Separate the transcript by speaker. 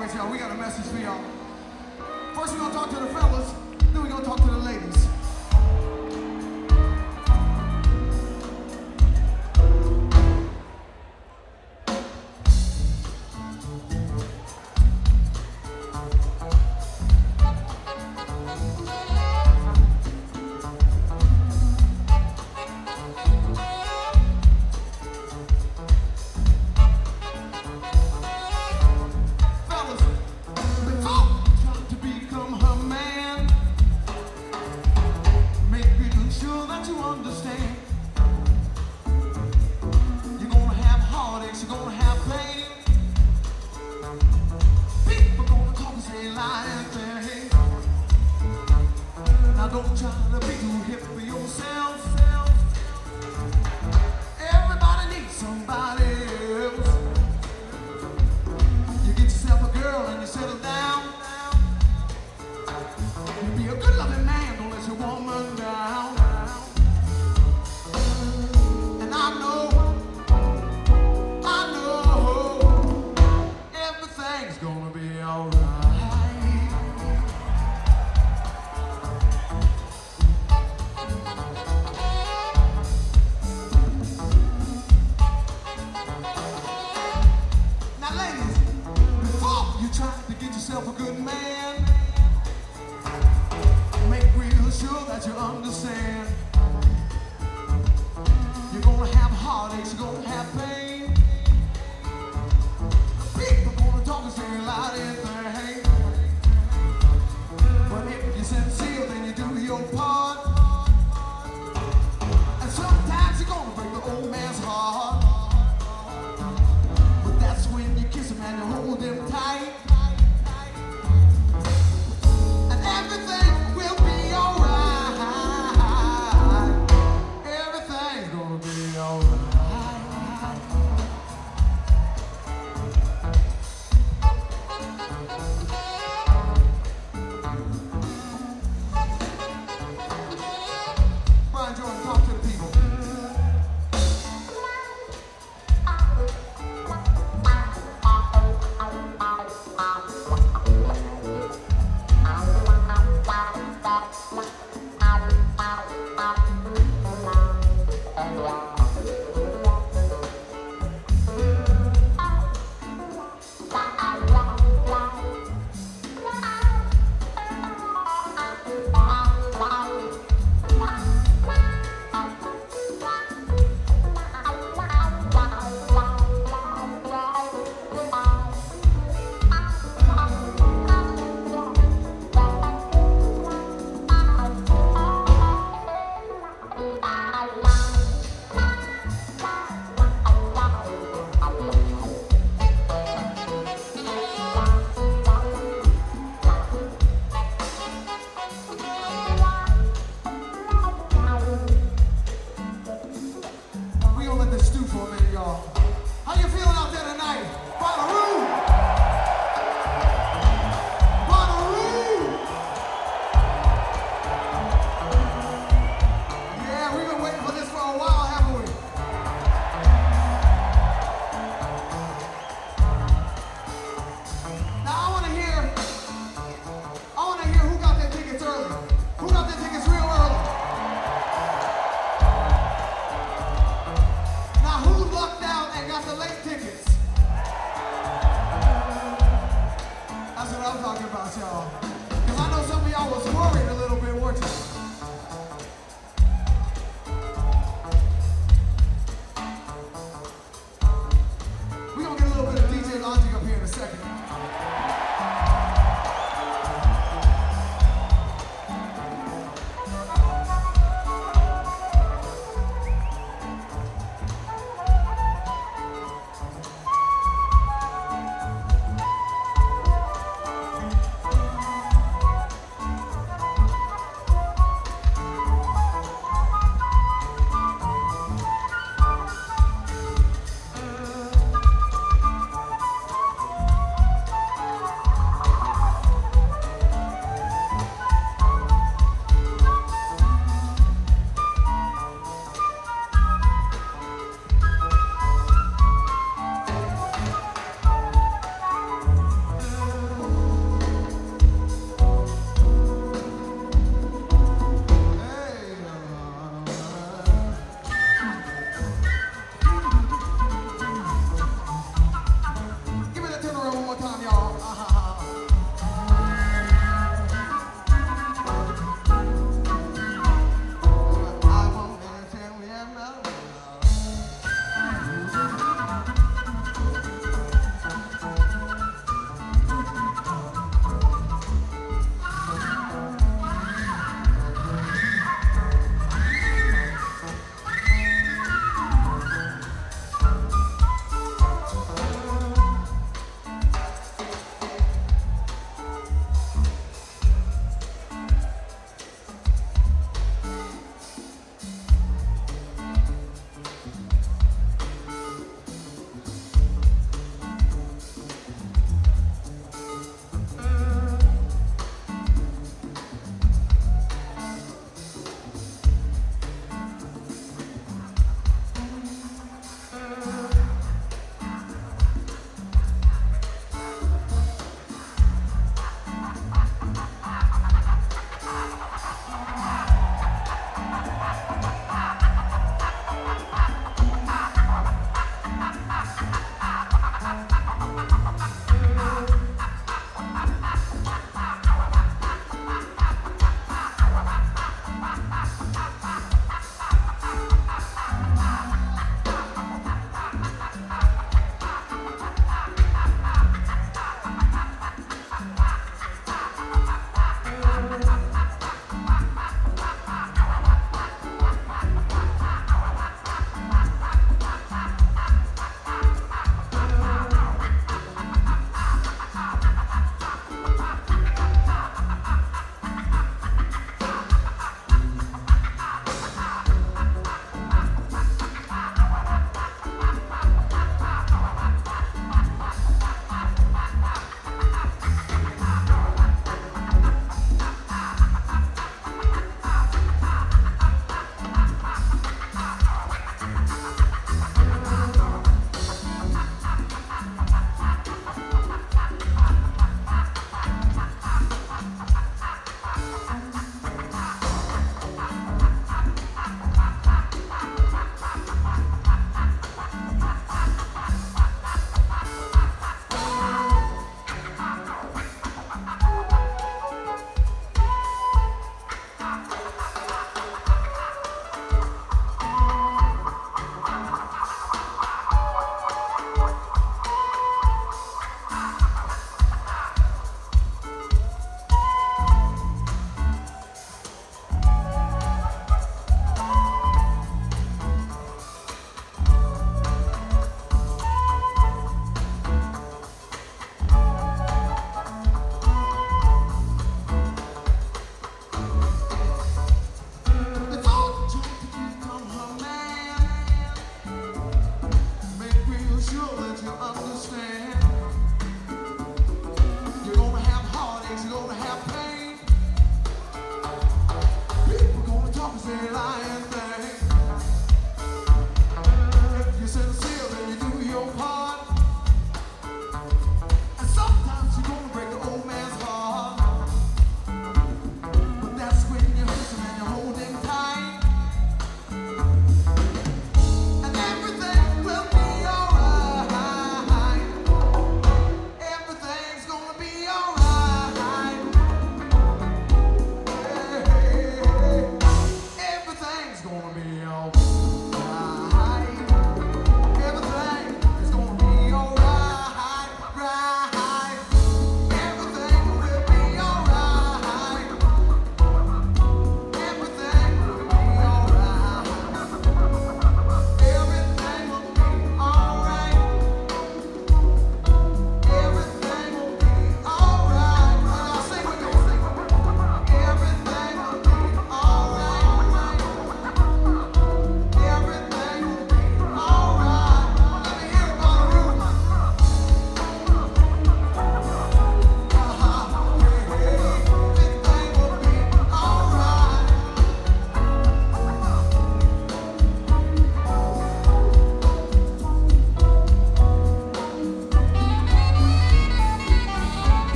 Speaker 1: right, y'all, we got a message for y'all. First, we're gonna talk to the fellas, then we're gonna talk to the ladies. Don't try to be too hip for yourself. Everybody needs somebody else. You get yourself a girl and you settle down. You be a good loving man, don't let your woman down. And I know everything's gonna be alright. Yourself a good man. Make real sure that you understand. You're gonna have heartaches, you're gonna have pain. People gonna talk and say a lot in thing. But if you're sincere, then you do your part. And sometimes you're gonna break the old man's heart. But that's when you kiss him and you hold him tight. Everything will be alright. Everything's gonna be alright. Brian Jordan, talk to the people. How you feeling out there tonight? Bonnaroo! Bonnaroo! Yeah, we've been waiting for this for a while, haven't we? Now I want to hear who got their tickets early. Who got their tickets real early? Got the late tickets. That's what I'm talking about, y'all. Because I know some of y'all was worried a little bit, weren't you?